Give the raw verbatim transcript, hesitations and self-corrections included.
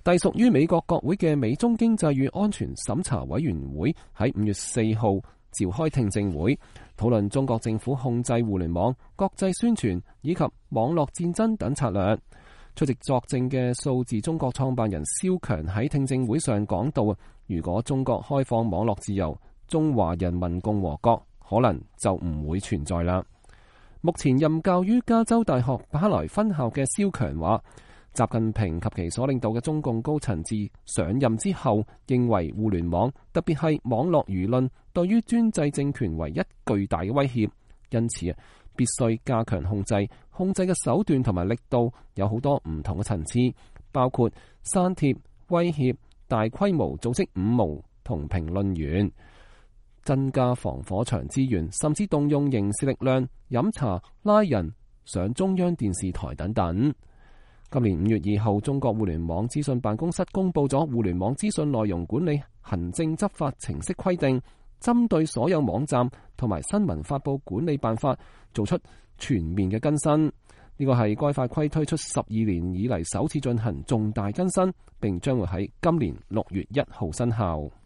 隸屬於美國國會嘅美中經濟與安全審查委員會喺五月四號召開聽證會，討論中國政府控制互聯網、國際宣傳以及網絡戰爭等策略。出席作證嘅數字中國創辦人蕭強喺聽證會上講到，如果中國開放網絡自由，中華人民共和國可能就唔會存在啦。目前任教於加州大學巴萊分校嘅蕭強話，習近平及其所領導嘅中共高層自上任之後，認為互聯網特別係網絡輿論對於專制政權為一巨大嘅威脅，因此啊，必須加強控制，控制嘅手段同埋力度有好多唔同嘅層次，包括刪帖、威脅、大規模組織五毛同評論員，增加防火牆資源，甚至動用刑事力量、飲茶、拉人、上中央電視台等等。今年五月二號，中國互聯網資訊辦公室公布咗《互聯網資訊內容管理行政執法程式規定》，針對所有網站同埋新聞發佈管理辦法做出全面嘅更新。呢個係該法規推出十二年以嚟首次進行重大更新，並將會喺今年六月一號生效。